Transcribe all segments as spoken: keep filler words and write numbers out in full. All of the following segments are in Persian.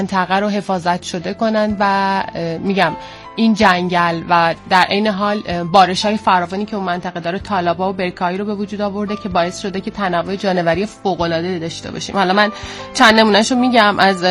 منطقه رو حفاظت شده کنن و میگم این جنگل و در عین حال بارش‌های فراوانی که اون منطقه داره تالاب‌ها و برکه‌هایی رو به وجود آورده که باعث شده که تنوع جانوری فوق‌العاده داشته باشیم. حالا من چند نمونهشو میگم از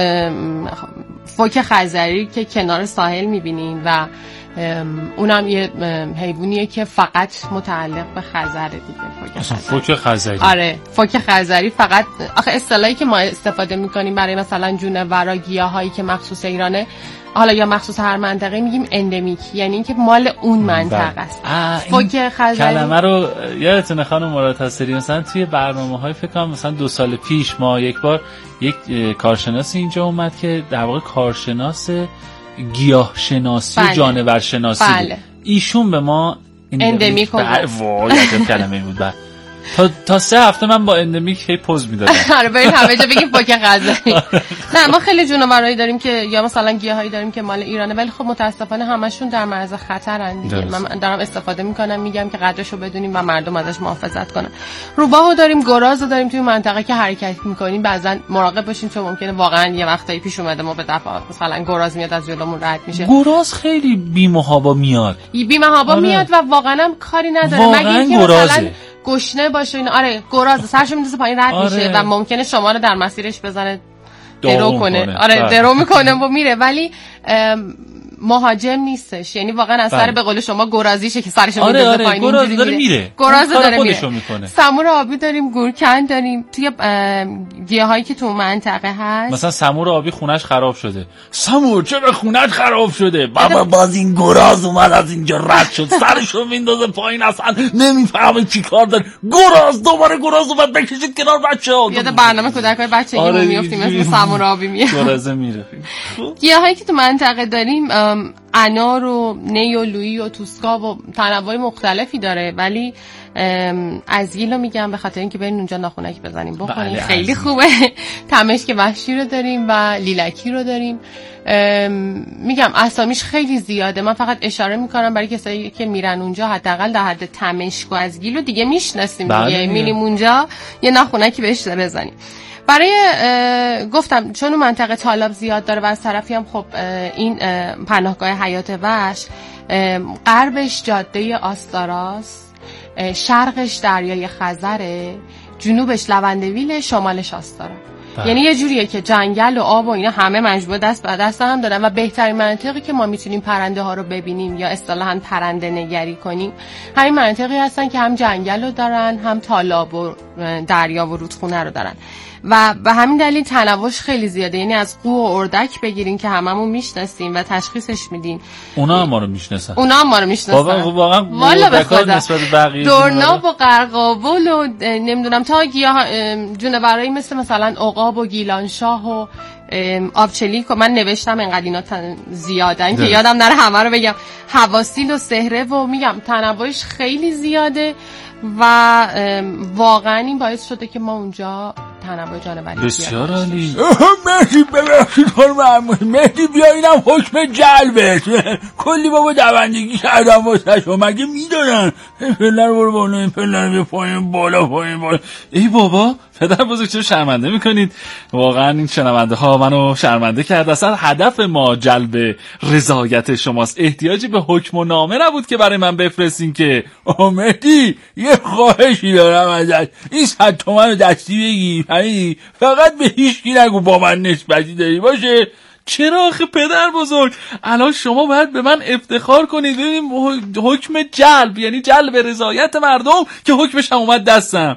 فوک خزری که کنار ساحل می‌بینین و اونم یه حیوانیه که فقط متعلق به خزره دیگه. فوک خزری. آره فوک خزری فقط آخه اصطلاحی که ما استفاده می‌کنیم برای مثلا جونورا گیاهایی که مخصوص ایرانه، حالا یا مخصوص هر منطقه میگیم اندمیک، یعنی اینکه مال اون منطقه است. فوک خزری کلمه رو یادتونه خانم مراد حصری مثلا توی برنامه‌های فکر کنم مثلا دو سال پیش ما یک بار یک کارشناس اینجا اومد که در واقع کارشناس گیاه شناسی بله. و جانور شناسی بله. بود. ایشون به ما اندمیک وای عجب کلمه بود. بعد تا تا سه هفته من با اندمیک هی پوز میدادم. آره بریم همه جا بگیم فوک خزری. نه ما خیلی جونورایی داریم که یا مثلا گیاهایی داریم که مال ایرانه ولی خب متاسفانه همشون در معرض خطرن دیگه. من دارم استفاده میکنم میگم که قدرشو بدونیم و مردم ازش محافظت کنن. روباهو داریم، گرازو داریم توی منطقه که حرکت میکنیم بعضن مراقب باشیم چون ممکنه واقعا یه وقتایی پیش اومده ما به دفعات مثلا گراز میاد از جلومون رد میشه. گراز خیلی بی‌محابا میاد. بی‌محابا آره. میاد و واقعا هم کاری نداره مگه اینکه مثلا گشنه باشه این. آره گراز سرشو میندازه پایین رد آره. میشه و ممکنه شما رو در مسیرش بزنه درو کنه. کنه آره درو میکنه و میره ولی مهاجم نیستش، یعنی واقعا از سر به قول شما گرازیشه که سرشو آره میندازه آره. پایین گراز داره میره گراز داره میره. سمور آبی داریم، گورکن داریم توی گیاهایی که تو منطقه هست. مثلا سمور آبی خونش خراب شده. سمور چرا خونش خراب شده؟ بابا باز این گراز اومد از اینجا رد شد سرشو میندازه پایین اصلا نمیفهمه چیکار داره. گراز دوباره گراز اومد بکشید کنار بچه‌ها. یاد برنامه کودکای بچگی آره میافتیم مثل سمور آبی میاد. گراز میره. گیاهایی که تو منطقه داریم انار و نی و لویی و توسکا و تنوع مختلفی داره ولی ازگیل رو میگم به خاطر اینکه برین اونجا ناخونک بزنیم بخوریم بله خیلی خوبه. تمشک وحشی رو داریم و لیلکی رو داریم. میگم اسامیش خیلی زیاده، من فقط اشاره میکنم برای کسایی که میرن اونجا حداقل در حد تمشک و ازگیل رو دیگه میشناسیم دیگه میریم اونجا یه ناخونکی بهش بزنیم. برای گفتم چون اون منطقه تالاب زیاد داره و از طرفی هم خب این پناهگاه حیات وحش غربش جاده آستاراست، شرقش دریای خزره، جنوبش لوندویل، شمالش آستارا. یعنی یه جوریه که جنگل و آب و اینا همه مجموعه دست به دست هم دارن و بهترین منطقی که ما میتونیم پرنده ها رو ببینیم یا اصطلاحاً پرنده نگری کنیم همین منطقی هستن که هم جنگل رو دارن هم تالاب و دریا و رودخونه رو دارن و به همین دلیل تنوعش خیلی زیاده. یعنی از قو و اردک بگیرین که هممون میشناسیم و تشخیصش میدین، اونا هم ما رو میشناسن. اونا هم ما رو میشناسن واقعا واقعا نسبت بقیه دورناب و قرقاول و نمیدونم تا گیاه جونورایی مثل مثلا عقاب و گیلانشاه و آبچلیک و من نوشتم انقدر اینا زیادن که یادم نره همه رو بگم. حواسیل و سهره و میگم تنوعش خیلی زیاده و واقعا این باعث شده که ما اونجا تنوع جانوری بسیار عالی. مهدی ببخشید خانم مهدی بیا اینم حکم جلبه کلی بابا دوندگی کردم واسه شما مگه میدونن پلر برو بالا پلر بیا پایین بالا پایین بالا. ای بابا پدر بزرگ چرا شرمنده میکنید؟ واقعا این شنونده ها منو شرمنده کرد. اصلا هدف ما جلب رضایت شماست، احتیاجی به حکم و نامه نبود که برای من بفرستین که. آه مهدی یه خواهشی دارم ازت، این صد تومن رو دستی بگی همین، فقط به هیچ کی نگو با من نسبتی داری باشه. چرا آخه پدر بزرگ؟ الان شما باید به من افتخار کنید. ببینیم حکم جلب یعنی جلب رضایت مردم که حکمش هم اومد دستم.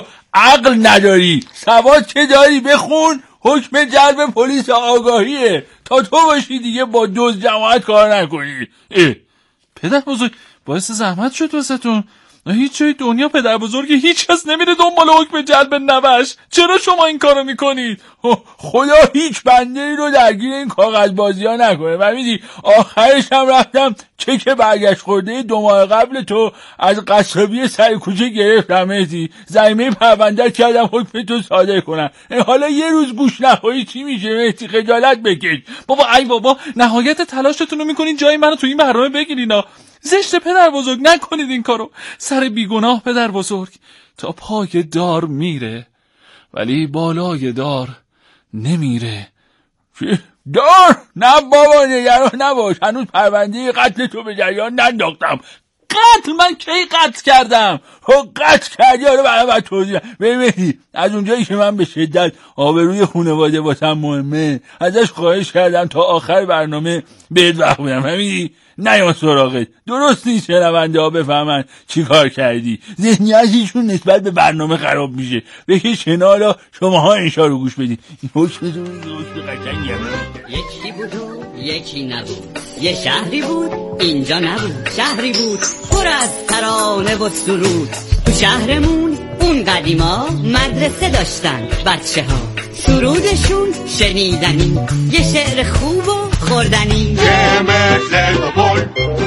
عقل نداری، سواد چه داری؟ بخون حکم جلب پلیس آگاهیه تا تو باشی دیگه با دوز جماعت کار نکنی. اه. پدر بزرگ باعث زحمت شد واسهتون. هیچ جای دنیا پدر بزرگی هیچ کس نمیره دنبال حکم جلب نوش. چرا شما این کارو میکنید؟ خدا هیچ بنده ای رو درگیر این کاغذ بازی ها نکنه. و میدی آخرش هم رفتم چک برگشت خورده دو ماه قبل تو از قصابی سر کوچه گرفتم مهدی، زمینه پرونده کردم حکم تو صادر کنم. حالا یه روز گوش نخوری چی میشه مهدی؟ خجالت بکش. بابا ای بابا نهایت تلاشتون رو میکنین جای منو تو این برنامه بگیرینا. زشت پدر بزرگ، نکنید این کارو. سر بیگناه پدر بزرگ تا پای دار میره ولی بالای دار نمیره. دار نه بابا نگران نباش، هنوز پرونده قتل تو به جریان ننداختم. قتل؟ من کی قتل کردم؟ خب قتل کردی آره برای بعد توضیح ببینی. از اونجایی که من به شدت آبروی خانواده واسم مهمه ازش خواهش کردم تا آخر برنامه بهت وقت بدم، همین نیام سراغت. درست نیست شنونده ها بفهمن چی کار کردی، ذهنیتشون نسبت به برنامه خراب میشه. بکش کنار، شماها انشا رو گوش بدید. این حکمتون حکم قشنگیه. یکی بود و یکی نبود، یه شهری بود اینجا نبود، شهری بود پر از ترانه و سرود. تو شهرمون اون قدیما مدرسه داشتن بچه ها، سرودشون شنیدنی، یه شعر خوب و خوردنی. یه مثل تو پل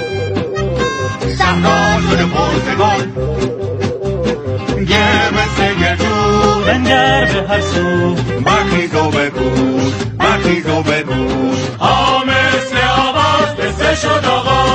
صحرا شده پرتگال، یه مثل گرجون بنگر به هر سو، برخیز و بگوش برخیز و بگوش. ها مثل آواز قصه شد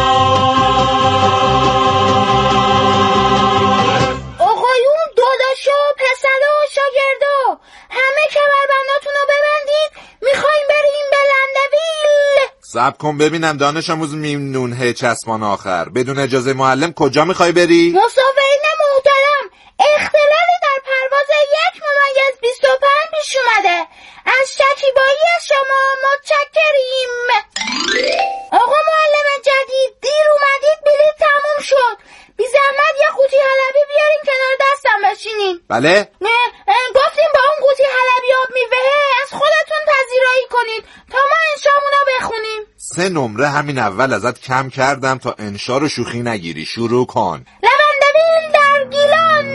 آغاز. آقایون داداش و پسر و شاگردا همه کمربنداتون رو ببندید، میخوایم بریم به لندویل. صبر کن ببینم دانش آموز میمنون هی چسبان آخر، بدون اجازه معلم کجا میخوای بری؟ مسافرین محترم، اختلالی در پرواز یک ممیز بیست و پنج پیش اومده. از شکیبایی شما متشکریم. آقا معلم جدید دیر اومدید، بلیط تموم شد. بی زحمت یه قوطی حلبی بیارین کنار دستم بشینین. بله؟ نه گفتیم با اون قوطی حلبی آب میوه از خودتون پذیرایی کنید تا ما انشامونو بخونیم. سه نمره همین اول ازت کم کردم تا انشا رو شوخی نگیری. شروع کن. لوندویل در گیلان.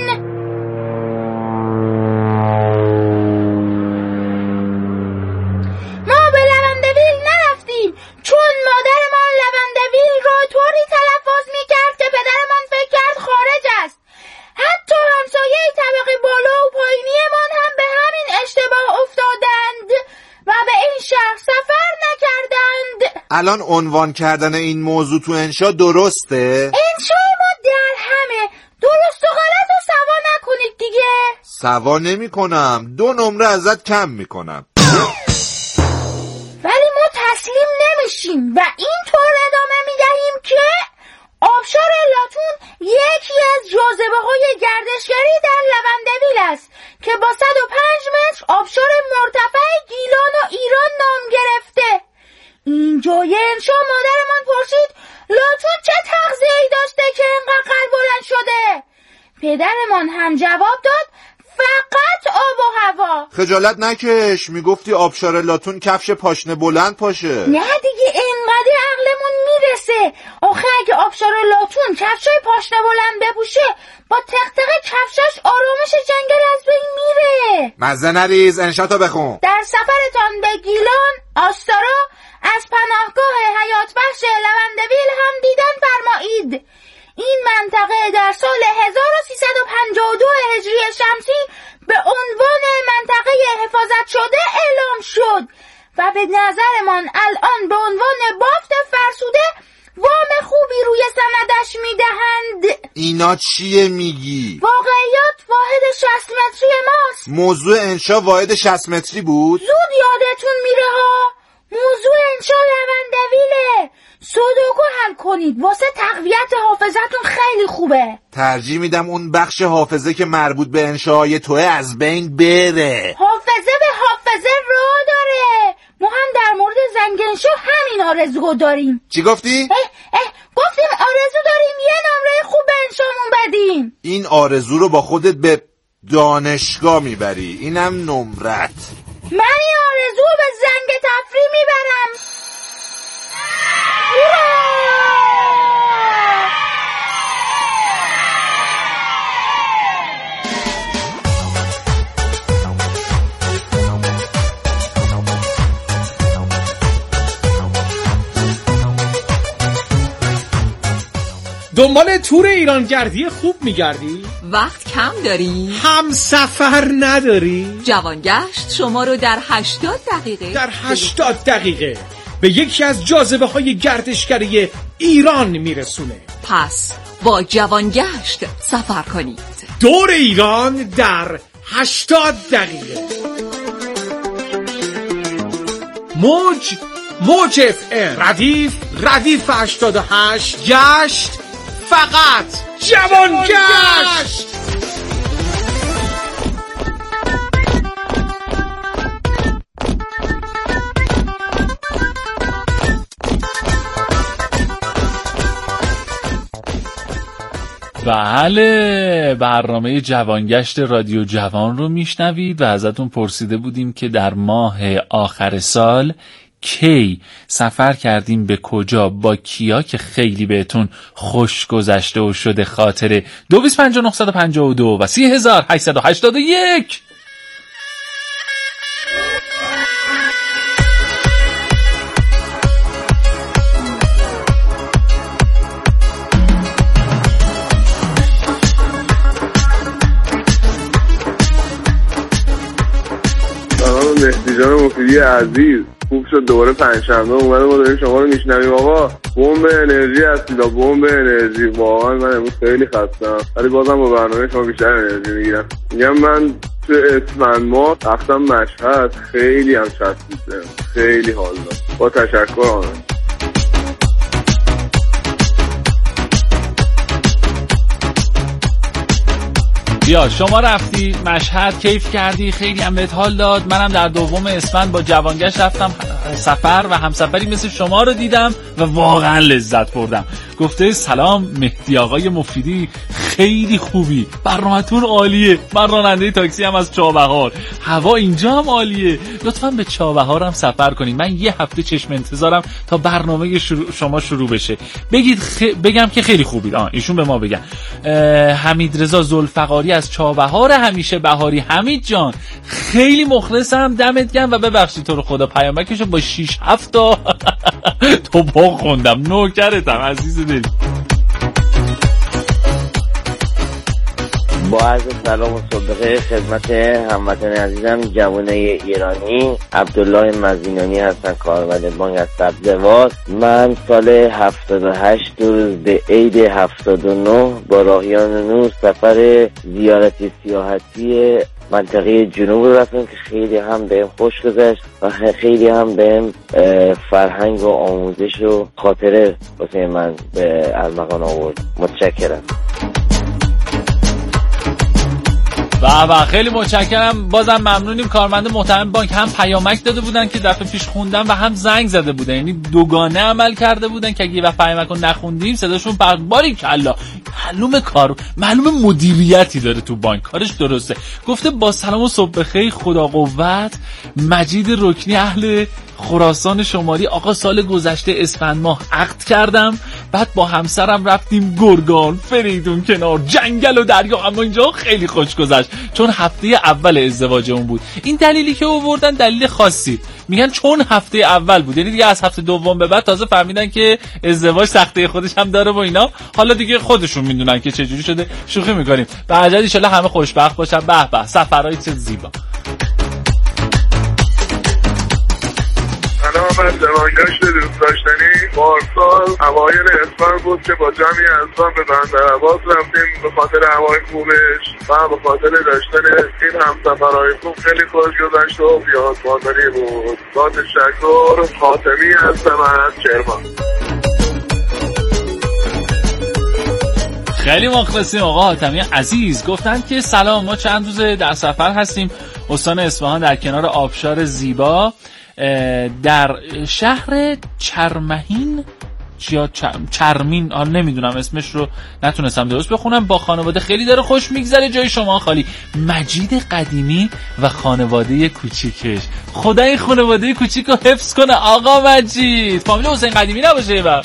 ما به لوندویل نرفتیم چون مادرمان لوندویل رو طوری تلفظ میکرد که پدرمان فکر کرد خارج است. حتی همسایه طبقه بالا و پایینیمان هم به همین اشتباه افتادند و به این شهر سفر نکردند. الان عنوان کردن این موضوع تو انشا درسته؟ انشای ما در همه، درست و غلط و سوا نکنید دیگه. سوا نمی کنم، دو نمره ازت کم میکنم. ولی ما تسلیم نمیشیم و اینطور ادامه میدهیم که آبشار لاتون یکی از جاذبه های گردشگری در لوندویل است که با صد و پنج متر آبشار مرتفع گیلان و ایران نام گرفته. اینجای انشا مادرمان پرسید لاتون چه تغذیه‌ای داشته که اینقدر قد بلند شده؟ پدرمان هم جواب داد فقط آب و هوا. خجالت نکش، میگفتی آبشار لاتون کفش پاشنه بلند پاشه. نه دیگه اینقدر عقلمون میرسه. آخه اگه آبشار لاتون کفشای پاشنه بلند بپوشه با تقتق کفشاش آرامش جنگل از بین میره. مزه نریز، انشاتو بخون. در سفرتان به گیلان، آستارا، از پناهگاه حیات بخش لوندویل هم دیدن فرمایید. این منطقه در سال هزار و سیصد و پنجاه و دو هجری شمسی به عنوان منطقه حفاظت شده اعلام شد و به نظرمان الان به عنوان بافت فرسوده وام خوبی روی سندش میدهند. اینا چیه میگی؟ واقعیات واحد شصت متری ماست. موضوع انشا واحد شصت متری بود؟ زود یادتون میره ها. موضوع انشا لوندویله. سودوکو حل کنید، واسه تقویت حافظتون خیلی خوبه. ترجیح میدم اون بخش حافظه که مربوط به انشاهای توه از بین بره. حافظه به حافظه راه داره. ما هم در مورد زنگ انشا همین آرزو داریم. چی گفتی؟ اه اه گفتیم آرزو داریم یه نمره خوب به انشامون بدیم. این آرزو رو با خودت به دانشگاه میبری، اینم نمرت. من این آرزو به زنگ تفریح میبرم. دنبال تور ایرانگردی خوب میگردی؟ وقت کم داری؟ هم سفر نداری؟ جوانگشت شما رو در هشتاد دقیقه در هشتاد دقیقه به یکی از جاذبه های گردشگری ایران میرسونه. پس با جوانگشت سفر کنید. دور ایران در هشتاد دقیقه. موج موج اف ام، ردیف ردیف هشتاد و هشت، گشت فقط جوان گشت. بله، برنامه جوانگشت رادیو جوان رو میشنوید و ازتون پرسیده بودیم که در ماه آخر سال کی سفر کردیم، به کجا، با کیا که خیلی بهتون خوش گذشته و شده خاطره. دو بیست پنجاه نهصد و پنجاه و دو و سی هزار هشتصد و هشتاد و یک. مهدی جان مفیدی عزیز، خوب شد دوباره پنجشنبه اومدم ما داریم شما رو میشنویم. آقا بمب انرژی هستید، بمب انرژی. واقعا من امروز خیلی خستم ولی بازم با برنامه شما بیشتر انرژی میگیرم. میگم من تو اسفند ماه رفتم مشهد، خیلی هم چسبیده، خیلی حال داد. با تشکر آمد. بیا شما رفتی مشهد، کیف کردی، خیلی هم بهت حال داد. منم در دوم اسفند با جوانگشت رفتم سفر و همسفری مثل شما رو دیدم و واقعا لذت بردم. گفته سلام مهدی آقای مفیدی، خیلی خوبی، برنامه‌تون عالیه. من راننده تاکسی هم از چابهار، هوا اینجا هم عالیه. لطفاً به چابهار هم سفر کنید. من یه هفته چشم انتظارم تا برنامه شروع شما شروع بشه. بگید خ... بگم که خیلی خوبید. آه ایشون به ما بگن. حمید رضا ذوالفقاری از چابهار همیشه بهاری. حمید جان خیلی مخلصم، دمت گرم و ببخشید تو رو خدا پیامکشو با شش هفت تا تو با خوندم. نوکرتم عزیز دل. با عرض سلام و صبح بخیر خدمت هموطن عزیزم جوانه ایرانی، عبدالله مزینانی هستن، کارمند بانک از سبزوار. من سال هفتاد و هشت روز به عید هفتاد و نه با راهیان نور سفر زیارتی سیاحتی منطقه جنوب رفتم که خیلی هم بهم خوش گذشت و خیلی هم بهم فرهنگ و آموزش و خاطره واسه من به ارمغان آورد. متشکرم. و و خیلی متشکرم، بازم ممنونیم. کارمند محترم بانک هم پیامک داده بودن که دفعه پیش خوندم و هم زنگ زده بودن، یعنی دوگانه عمل کرده بودن که اگه وقت پیامک رو نخوندیم صداشون پخش. باریکلا، معلومه کار، معلومه مدیریتی داره تو بانک، کارش درسته. گفته با سلام و صبح بخیر، خدا قوت، مجید رکنی اهل خراسان شمالی. آقا سال گذشته اسفند ماه عقد کردم، بعد با همسرم رفتیم گرگان، فریدون کنار، جنگل و دریا، اما اینجا خیلی خوش گذشت چون هفته اول ازدواجمون بود. این دلیلی که آوردن دلیل خاصی، میگن چون هفته اول بود، یعنی دیگه از هفته دوم به بعد تازه فهمیدن که ازدواج سخته خودش هم داره و اینا. حالا دیگه خودشون میدونن که چه جوری شده. شوخی میکنیم. به عجل ان شاءالله همه خوشبخت باشن. به به، سفرهای چه زیبا. سلام، از جوانگشت دوست داشتنی. پارسال اوایل اسفند بود که با جمعی انسان به بندرعباس رفتیم به خاطر هوای خوبش و به خاطر داشتن این همسفرهای خوب. خیلی خوش گذشت و بیاد مادری بود. با تشکر. خاتمی هستم از کرمان. خیلی مخلصیم آقا حاتمی عزیز. گفتن که سلام، ما چند روزه در سفر هستیم استان اصفهان در کنار آبشار زیبا در شهر چرمهین یا چرمین، آن نمیدونم اسمش رو نتونستم درست بخونم. با خانواده خیلی داره خوش میگذره، جای شما خالی. مجید قدیمی و خانواده کوچیکش، خدا این خانواده کوچیک رو حفظ کنه آقا مجید. فامیل حسین قدیمی نباشه با.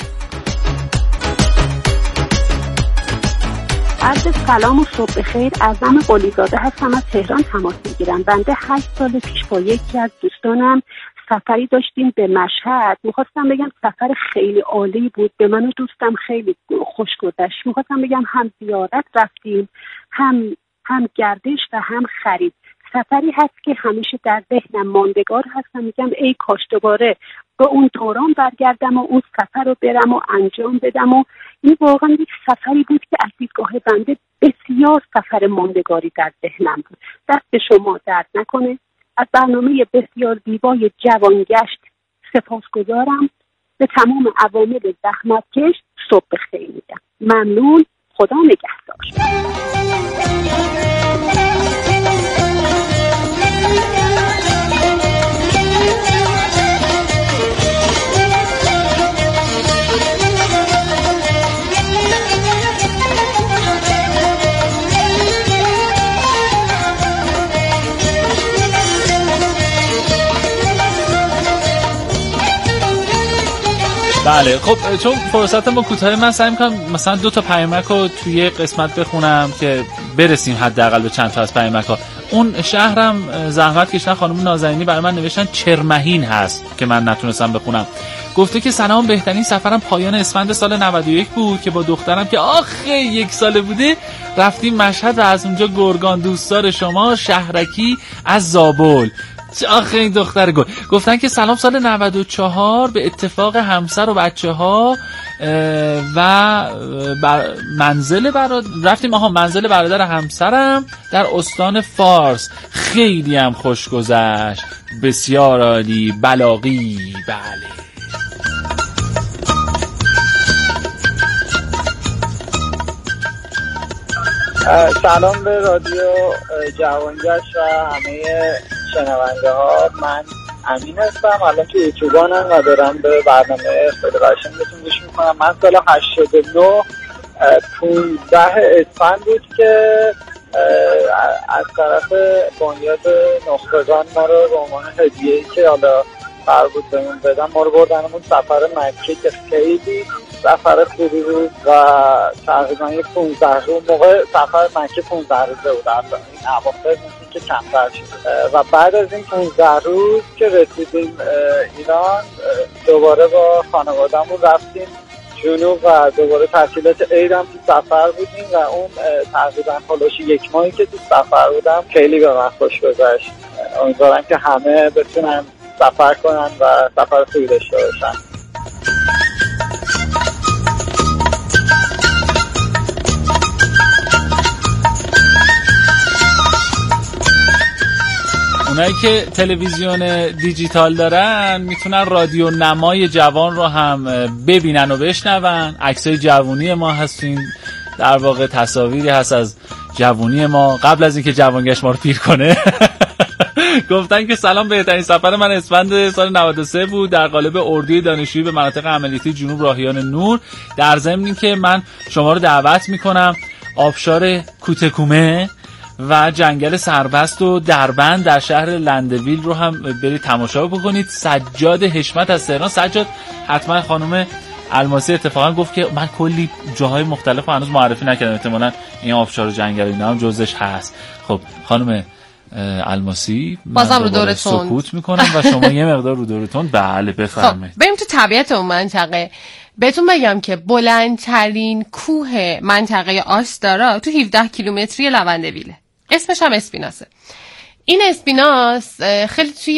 عرض سلام و صبح بخیر. اعظم قلیزاده هستم، از تهران تماس میگیرم. بنده هشت سال پیش با یکی از دوستانم سفری داشتیم به مشهد. میخواستم بگم سفر خیلی عالی بود، به من و دوستم خیلی خوش گذشت. میخواستم بگم هم زیارت رفتیم، هم هم گردش و هم خرید. سفری هست که همیشه در ذهنم ماندگار هستم. میگم ای کاش دوباره به اون دوران برگردم و اون سفر رو برم و انجام بدم. و این واقعا یک سفری بود که از دیدگاه بنده بسیار سفر ماندگاری در ذهنم بود. دست به شما درد نکنه. از برنامه بسیار زیبای جوانگشت سپاسگزارم. به تمام عوامل زحمتکش صبح بخیر میگم. ممنون. خدا نگهدار. بله خب چون فرصت ما کوتاه، من سعی می‌کنم مثلا دو تا پیامک رو توی قسمت بخونم که برسیم حداقل به چند تا از پیامک‌ها. اون شهرم زحمت کشیدن، خانم نازنینی برای من نوشتن چرمهین هست که من نتونستم بخونم. گفته که سلام، بهترین سفرم پایان اسفند سال نود و یک بود که با دخترم که آخه یک ساله بوده رفتیم مشهد و از اونجا گرگان. دوستدار شما شهرکی از زابل. آخه این دختر گل. گفتن که سلام، سال نود و چهار به اتفاق همسر و بچه ها و بر منزل برادر رفتیم آها منزل برادر همسرم در استان فارس. خیلی هم خوش گذشت، بسیار عالی، بلاغی. بله سلام به رادیو جوانگشت و همه شنونده ها. من امین هستم، الان تو یوتیوبانم و دارم به برنامه خیلی قشنگتون گوش میکنم. من سال هشتاد و نه پونزده اسفند بود که از طرف بنیاد نخبگان ما رو به عنوان هدیه‌ای که حالا قرار بود بهمون بدن ما رو بردنمون سفر مکه که خیلی سفر خوبی بود و تقریبا یه پونزده روز موقع سفر مکه پونزده روزه بود. اصلا این اواخر میشه که کمتر شد و بعد از این پونزده روز که رسیدیم ایران دوباره با خانواده‌مون رفتیم جنوب و دوباره تعطیلات عید هم تو سفر بودیم و اون تقریبا خلاص یک ماهی که تو سفر بودم خیلی به من خوش گذشت. امیدوارم که همه بتونن سفر کنن و سفر خوبی داشته باشن. اونایی که تلویزیون دیجیتال دارن میتونن رادیو نمای جوان رو هم ببینن و بشنون. عکسای جوونی ما هستین، در واقع تصاویری هست از جوونی ما قبل از اینکه جوانگشت ما رو پیر کنه. گفتن که سلام، بهترین سفر من اسفند سال نود و سه بود در قالب اردوی دانشجویی به مناطق عملیاتی جنوب راهیان نور. در ضمن که من شما رو دعوت میکنم آبشار کوتکومه و جنگل سربست و دربند در شهر لندویل رو هم برید تماشا بکنید. سجاد حشمت از تهران. سجاد حتما خانم الماسی اتفاقا گفت که من کلی جاهای مختلف رو هنوز معرفی نکردم، احتمالاً این آبشار و جنگل اینا هم جزش هست. خب خانم الماسی بازم رو دورتون سکوت میکنم و شما یه مقدار رو دورتون. بله بفرمایید. خب بریم تو طبیعت اون منطقه. بهتون بگم که بلندترین کوه منطقه آستارا تو هفده کیلومتری لوندویله. اسمش هم اسپیناسه. این اسپیناس خیلی توی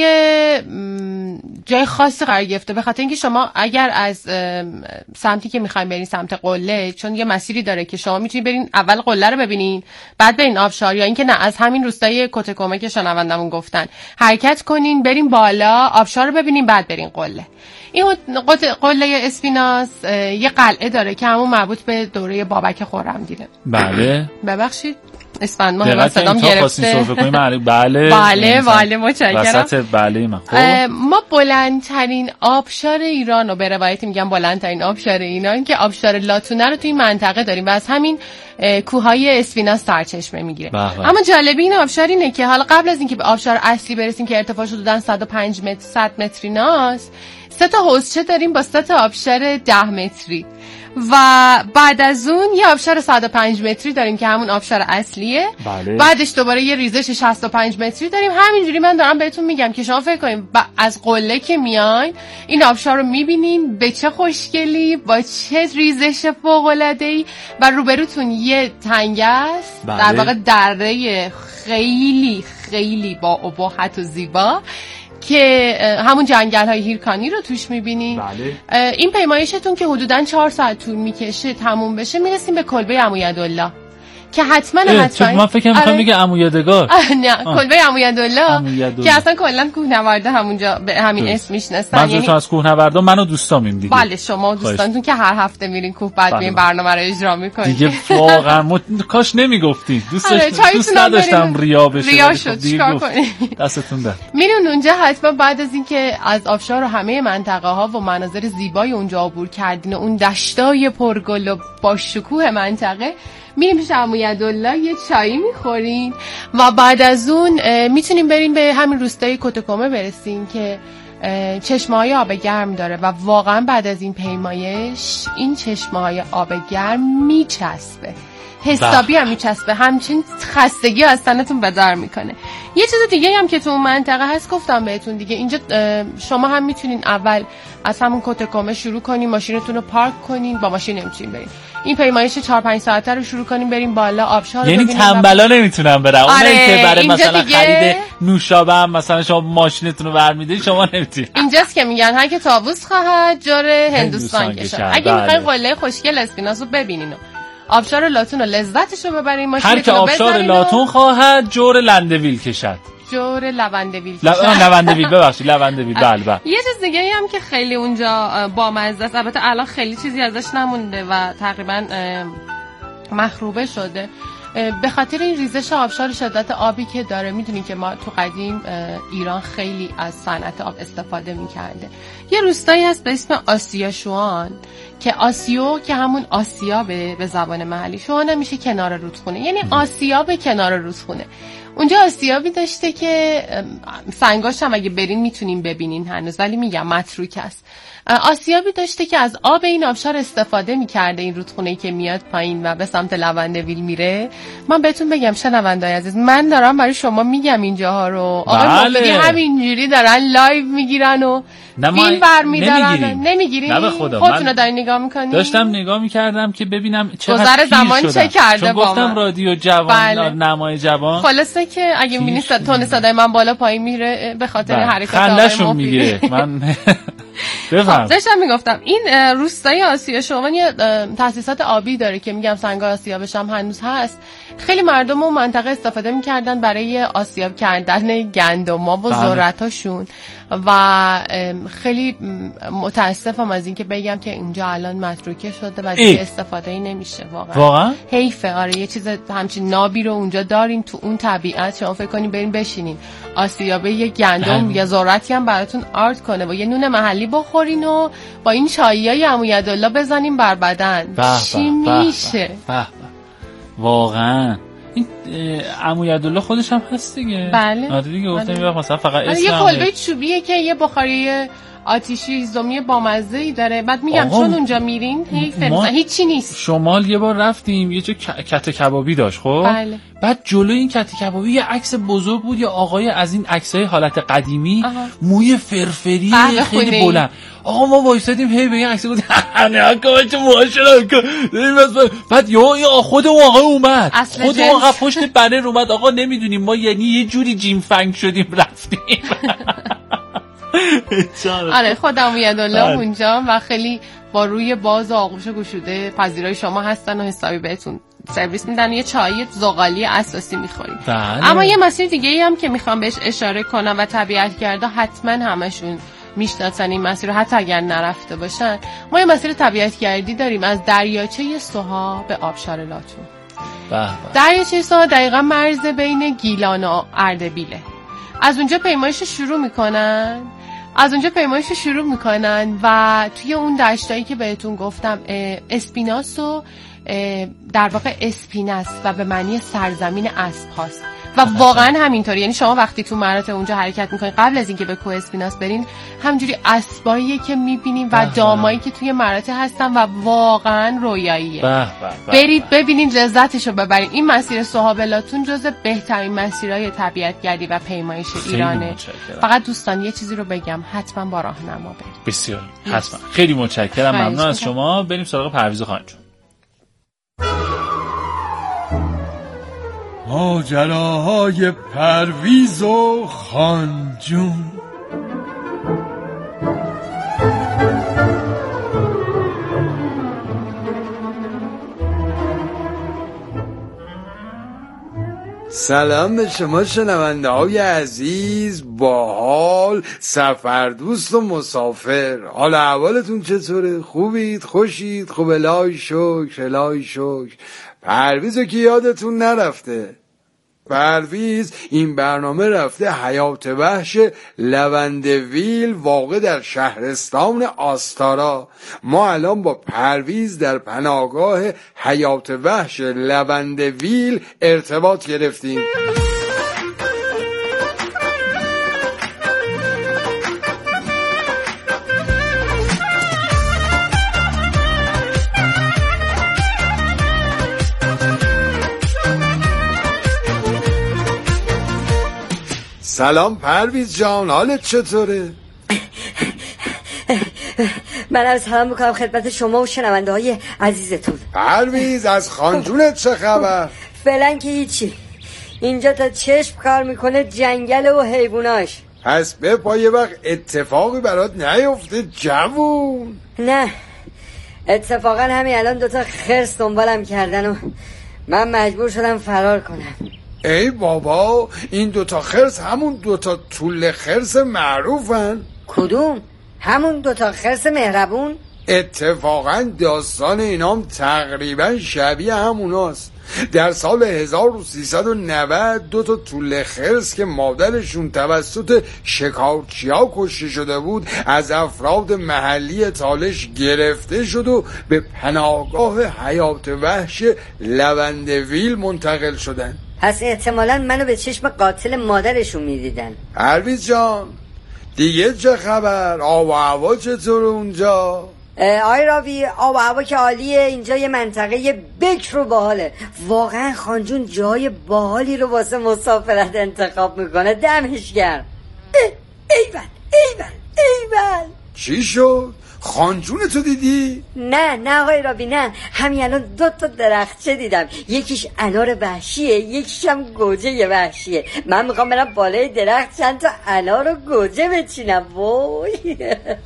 جای خاصی قرار گرفته، به خاطر اینکه شما اگر از سمتی که میخواین برین سمت قله، چون یه مسیری داره که شما میتونید برین اول قله رو ببینین بعد برین آبشار، یا اینکه نه از همین روستای کوتکومه که شنوندمون گفتن حرکت کنین برین بالا آبشار رو ببینین بعد برین قله. این قله اسپیناس یه قلعه داره که همون مربوط به دوره بابک خرمدینه. بله ببخشید اسفند ما من صدام گرفته. بله بله بله متشکرم. وسط بله من خب ما بلندترین آبشار ایران رو به روایتی میگم بلندترین آبشار ایران که آبشار لاتونه رو توی این منطقه داریم و از همین کوههای اسفیناس سرچشمه میگیره. اما جالبی این آبشار اینه که حالا قبل از اینکه به آبشار اصلی برسیم که ارتفاعش حدوداً صد و پنج متر صد متری ناست، سه تا حوضچه داریم با سه تا آبشار ده متری و بعد از اون یه آبشار صد و پنج متری داریم که همون آبشار اصلیه. بله. بعدش دوباره یه ریزش شصت و پنج متری داریم. همینجوری من دارم بهتون میگم که شما فکر کنین از قله که میاین این آبشار رو میبینین به چه خوشگلی، با چه ریزش فوق‌العاده‌ای و روبروتون یه تنگه است. بله. در واقع دره خیلی خیلی با ابهت و زیبا که همون جنگل های هیرکانی رو توش میبینین. بله. این پیمایشتون که حدوداً چهار ساعت طول میکشه تموم بشه میرسیم به کلبه عمویدالله که حتما حتما من فکر کنم میخوام بگم عمو یادگار. نه کلبه عمو یادالله که اصلا کلا کوهنوردا همونجا به همین اسم میشناسن. منظورتون از کوهنوردا منو دوستامیم دیگه. بله شما دوستانتون که هر هفته میرین کوه بعد این برنامه رو اجرا میکنید دیگه. واقعا مت... کاش نمیگفتید. دوست داشتم دوست نداشتم ریا بشه. ریا شد چیکار کنید؟ دستتون درد. میرون اونجا حتما بعد از اینکه از آبشار و همه منطقه ها و مناظر زیبای اونجا عبور کردین و اون دشتای پرگل و با شکوه منطقه، میریم پیش عمو یادالله یه چایی میخورین و بعد از اون میتونیم بریم به همین روستای کتکومه برسیم که چشمه‌های آب گرم داره و واقعا بعد از این پیمایش این چشمه‌های آب گرم میچسبه، حسابی هم میچسبه، همچین خستگی از تنتون بدر میکنه. یه چیز دیگه هم که تو اون منطقه هست گفتم بهتون دیگه، اینجا شما هم میتونین اول از همون کتکومه شروع کنین، ماشینتون رو پارک کنین، با ماشین نمیتونین برین. این پیمایش چهار پنج ساعته رو شروع کنیم بریم بالا آبشار رو یعنی ببینیم. تنبلا نمیتونن برن. آره اونایی که برای مثلا دیگه... خرید نوشابه هم مثلا شما ماشینتون رو برمی‌دارید شما نمیتونید. اینجاست که میگن هر که طاووس خواهد جور هندوستان کشد. اگه میخواین قله خوشگل اسپیناس رو ببینین و آبشار لاتون رو لذتش رو ببرین، ماشینتون رو بزنین. هر که آبشار لاتون خواهد جور لندویل کشد. جور لوندویل ل... لوندویل ببخشید لوندویل بله بله. یه چیز دیگه هم که خیلی اونجا بامزه است، البته الان خیلی چیزی ازش نمونده و تقریبا مخروبه شده به خاطر این ریزش آبشار، شدت آبی که داره. میدونین که ما تو قدیم ایران خیلی از صنعت آب استفاده میکرده. یه روستایی هست به اسم آسیاشوان که آسیو که همون آسیابه به زبان محلی، شوان هم میشه کنار رودخونه، یعنی آسیاب کنار رودخونه. اونجا آسیابی داشته که سنگاش هم اگه برین میتونین ببینین هنوز، ولی میگم متروک است. آسیابی داشته که از آب این آبشار استفاده میکرده، این رودخونه‌ای که میاد پایین و به سمت لوندویل میره. من بهتون بگم شنونده‌های عزیز، من دارم برای شما میگم اینجاها رو. آقای مفیدی همینجوری دارن لایو میگیرن و فیلم برمی‌دارن. نمیگیرین؟ نه به خدا. خودتون دارین نگاه میکنین؟ داشتم نگاه میکردم که ببینم چقدر گذر زمان چه کرده با من. گفتم رادیو جوان، بله. نمای جوان. خلاصه که اگه میبینید تون صدای من بالا پایین میره به خاطر بله. حرکات آقای مفیدی میگیره. من بفهم. داشتم میگفتم این روستای آسیا شوان یه تأسیسات آبی داره که میگم سنگای آسیابش هم هنوز هست. خیلی مردم اون منطقه استفاده میکردن برای آسیاب کردن گندما و ذرتاشون و خیلی متاسفم از اینکه بگم که اینجا الان متروکه شده و دیگه استفاده ای نمیشه. واقعا واقعا حیفه. آره یه چیز همچین نابی رو اونجا دارین تو اون طبیعت. شما فکر کنین برین بشینین آسیابه یه گندم یا ذرتی هم براتون آرد کنه و یه نون محلی بخورین و با این چاییای عمو یادالله بزنین بر بدن. چی میشه؟ واقعا این عمو یادالله خودش هم هست دیگه. بله آره دیگه گفتم یه وقت مثلا فقط اسم یه کلبه چوبیه که یه بخاری آتیشی هیزمی بامزه‌ای داره. بعد میگم چون اونجا میرین ما... هیچی نیست. شمال یه بار رفتیم یه جا کته کبابی داشت خب بله. بعد جلوی این کته کبابی یه عکس بزرگ بود، یه آقای از این عکسای حالت قدیمی آها. موی فرفری خیلی بلند. آقا ما وایسادیم هی به این عکس بود نه آقا چه ماشاءالله. بعد یا خود اون آقا اومد، خود اون آقا پشت بنر اومد. آقا نمیدونیم ما یعنی یه جوری جیم فنگ شدیم رفتیم. آره خودم یادالله اونجا و خیلی با روی باز و آغوش گشوده پذیرای شما هستن و حسابی بهتون سرویس میدن. یه چای زغالی اساسی میخوریم. اما یه مسیر دیگه ای هم که میخوام بهش اشاره کنم و طبیعتگردا حتما همشون میشناسن این مسیر رو حتی اگر نرفته باشن. ما یه مسیر طبیعتگردی داریم از دریاچه سوها به آبشار لاتون. دریاچه سوها دقیقا مرز بین گیلان و اردبیله. از اونجا پیمایش شروع میکنن از اونجا پیمایش شروع میکنن و توی اون دشتایی که بهتون گفتم اسپیناس و در واقع اسپیناس و به معنی سرزمین اسب هاست و واقعا همینطوری. یعنی شما وقتی تو مراتع اونجا حرکت میکنین قبل از اینکه به کوه اسپیناس برین همجوری اسباییه که میبینین و دامایی که توی مراتع هستن و واقعا رویاییه. برید ببینین لذتشو ببرین. این مسیر سوهابلاتون جز بهترین مسیرهای طبیعتگردی و پیمایش ایرانه. فقط دوستان یه چیزی رو بگم، حتما با راهنما برید. بسیار حتما. خیلی متشکرم، ممنون از شما. بریم سراغ پرویز خانم جون. ماجراهای پرویز و خان جون. سلام به شما شنونده های عزیز، باحال، سفردوست و مسافر. حال احوالتون چطوره؟ خوبید؟ خوشید؟ خوب؟ الهی شکر، الهی شکر. پرویزو که یادتون نرفته. پرویز این برنامه رفته حیات وحش لونده‌ویل واقع در شهرستان آستارا. ما الان با پرویز در پناهگاه حیات وحش لونده‌ویل ارتباط گرفتیم. سلام پرویز جان، حالت چطوره؟ منم سلام میکنم خدمت شما و شنونده های عزیزتون. پرویز از خانجونت چه خبر؟ فعلا که هیچی، اینجا تا چشم کار میکنه جنگل و حیواناش. پس بپا یه وقت اتفاقی برات نیفته جوون؟ نه، اتفاقا همین الان دوتا خرس دنبالم کردن و من مجبور شدم فرار کنم. ای بابا، این دوتا خرس همون دوتا طول خرس معروفن؟ کدوم؟ همون دوتا خرس مهربون؟ اتفاقا داستان اینام تقریبا شبیه هموناست. در سال هزار و سیصد و نود دو تا طول خرس که مادرشون توسط شکارچیا کشته شده بود از افراد محلی تالش گرفته شد و به پناهگاه حیات وحش لونده‌ویل منتقل شدن. پس احتمالاً منو به چشم قاتل مادرشون میدیدن. پرویز جان دیگه چه خبر؟ آب و هوا چطور اونجا؟ آی راوی، آب و هوا که عالیه. اینجا یه منطقه بکر و باحاله. واقعا خانجون جای باحالی رو واسه مسافرت انتخاب میکنه. دمش گرم. ایول ایول ایول. چی شد؟ خانجون تو دیدی؟ نه نه آقای رابی نه، همین الان دو تا درختچه دیدم. یکیش انار وحشیه، یکیش هم گوجه وحشیه. من میخوام برم بالای درخت چند تا انار و گوجه بچینم. وای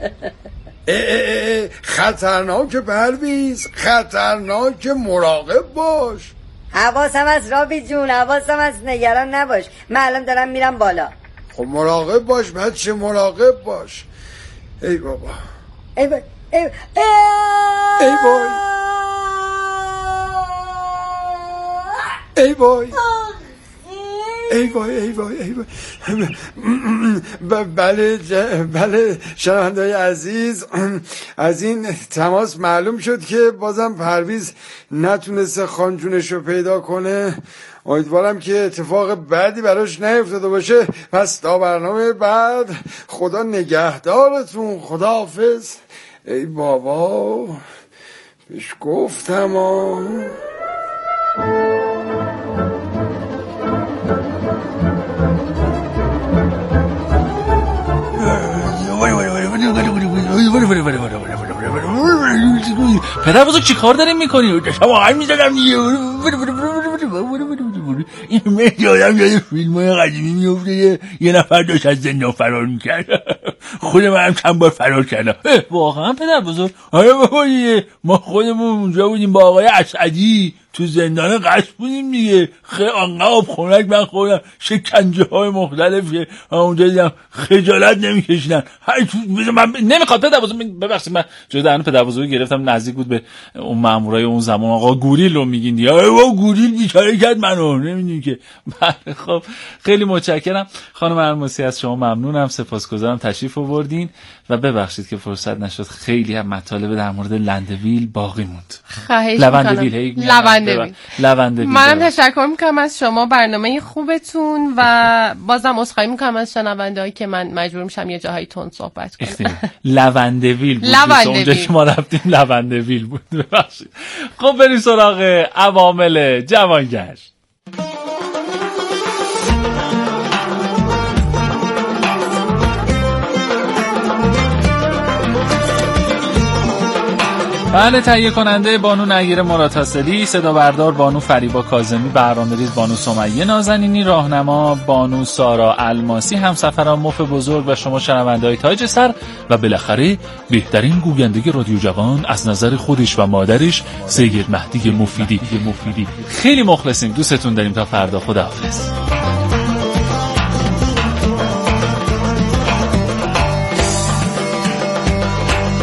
خطرناک پرویز، خطرناک، مراقب باش. حواسم از رابی جون، حواسم از، نگران نباش. من الان دارم میرم بالا. خب مراقب باش بچه، مراقب باش. ای بابا، ای وای ای وای ای وای ای وای ای وای ای وای ای وای. بله بله شنونده‌های عزیز، از این تماس معلوم شد که بازم پرویز نتونسته خانجونش رو پیدا کنه. امیدوارم که اتفاق بعدی براش نیفتاده باشه. پس تا برنامه بعد، خدا نگهدارتون، خدا حافظ. ای بابا، پیش گفتم آه. پدر بزرگ چی کار داریم میکنی؟ شما آهنگ میزدم دیگه. این مثل آدم یاد فیلم های قدیمی میفته یه نفر داشت از زندان فرار میکرد. خود من هم چند بار فرار کردم. واقعا پدر بزرگ؟ آره بابا دیگه، ما خودمون اونجا بودیم با آقای اسعدی تو زندان قصر بودیم دیگه. خیلی آنقدر خنک من خوردم، شکنجه های مختلف که اونجا دیدم خجالت نمیکشیدن. من نمیخواد پدر بزرگ، ببخشید من جای دهن پدر بزرگ گرفتم، نزدیک بود به اون مامورای اون زمان. آقا گوریل رو میگین دیگه. آقا گوریل بیچاره کرد منو، نمیدونی که. بله خب خیلی متشکرم خانم الماسی، از شما ممنونم، سپاسگزارم تشریف آوردین و ببخشید که فرصت نشد. خیلی هم مطالب در مورد لنده‌ویل باقی موند. خواهش لونده‌ویل لونده‌ویل لونده‌ویل منم تشکر میکنم از شما، برنامه خوبتون، و بازم عذرخواهی میکنم از شنونده‌هایی که من مجبور میشم یه جاهایی تند صحبت کنم. لونده‌ویل بود اونجا که ما رفتیم، لونده‌ویل بود. ببخشید. خب بریم سراغ عوامل جوانگشت. بله، تهیه کننده بانو نیر مرادحاصلی، صدا بردار بانو فریبا کاظمی، برنامه‌ریز بانو سمیه نازنینی، راهنما بانو سارا الماسی، همسفران مف بزرگ و شما شنونده‌های تاج سر و بالاخره بهترین گوینده رادیو جوان از نظر خودش و مادرش سید مهدی مفیدی. مفیدی خیلی مخلصیم، دوستتون داریم. تا فردا، خداحافظ.